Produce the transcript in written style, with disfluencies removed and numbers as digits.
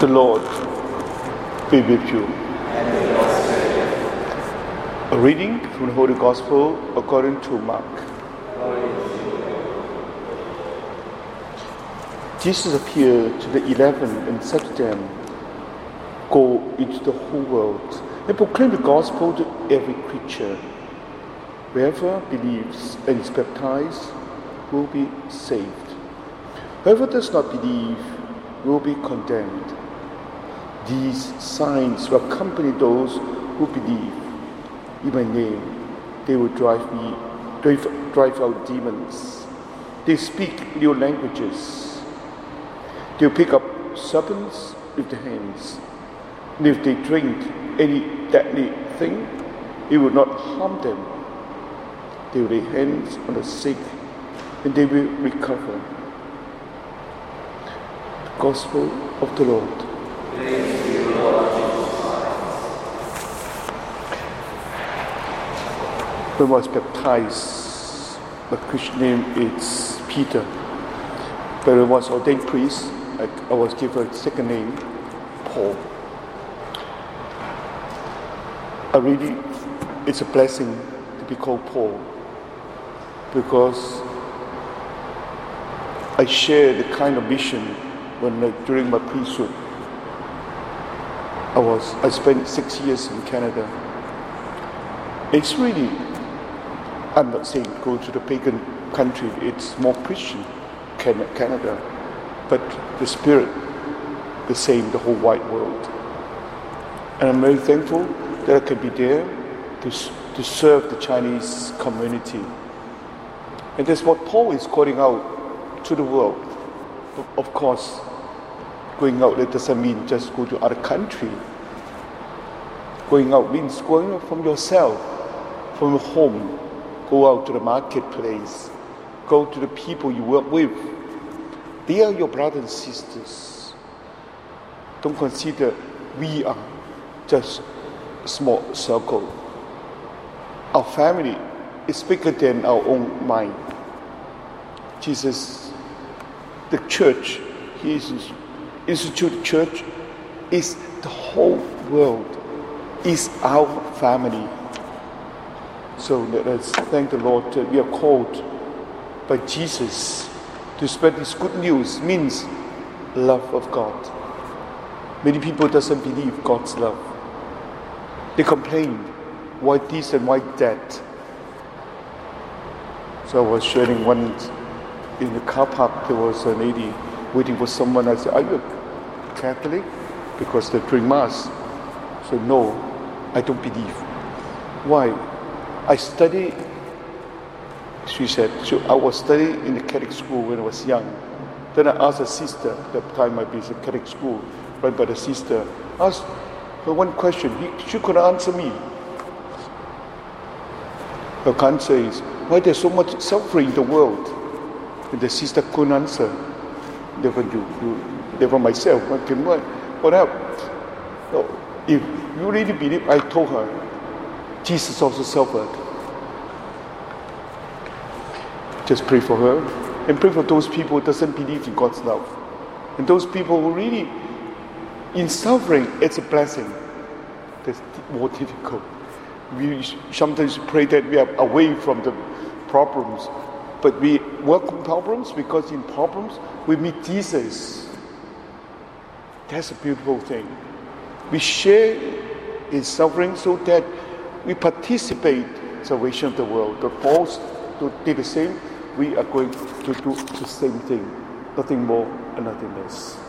The Lord be with you. A reading from the Holy Gospel according to Mark. Jesus appeared to the 11 and said to them, "Go into the whole world and proclaim the gospel to every creature. Whoever believes and is baptized will be saved. Whoever does not believe will be condemned. These signs will accompany those who believe. In my name, they will drive out demons. They speak new languages. They will pick up serpents with their hands. And if they drink any deadly thing, it will not harm them. They will lay hands on the sick, and they will recover." The Gospel of the Lord. Praise to you, Lord Jesus Christ. When I was baptized, my Christian name is Peter. But when I was ordained priest, I was given a second name, Paul. It's a blessing to be called Paul, because I share the kind of mission during my priesthood. I spent 6 years in Canada. It's really, I'm not saying go to the pagan country, it's more Christian, Canada, but the spirit, the same, the whole wide world. And I'm very thankful that I can be there to serve the Chinese community. And that's what Paul is calling out to the world. Of course, going out, that doesn't mean just go to other country. Going out means going out from yourself, from your home. Go out to the marketplace. Go to the people you work with. They are your brothers and sisters. Don't consider we are just a small circle. Our family is bigger than our own mind. Jesus, the church, He instituted church, is the whole world, is our family. So let us thank the Lord that we are called by Jesus to spread this good news. Means love of God. Many people doesn't believe God's love. They complain, why this and why that. So I was sharing one in the car park. There was a lady waiting for someone. I said, "Are you a Catholic?" Because they drink mass. So no, I don't believe. Why? I study. She said, so I was studying in the Catholic school when I was young. Then I asked a sister, at that time I was in Catholic school, run by the sister, asked her one question. She couldn't answer me. Her answer is, why there's so much suffering in the world? And the sister couldn't answer. Never myself. What up? No, if you really believe, I told her, Jesus also suffered. Just pray for her and pray for those people who doesn't believe in God's love. And those people who really, in suffering, it's a blessing. That's more difficult. We sometimes pray that we are away from the problems, but we work on problems because in problems we meet Jesus. That's a beautiful thing. We share in suffering so that we participate in salvation of the world. The Paul did the same. We are going to do the same thing. Nothing more and nothing less.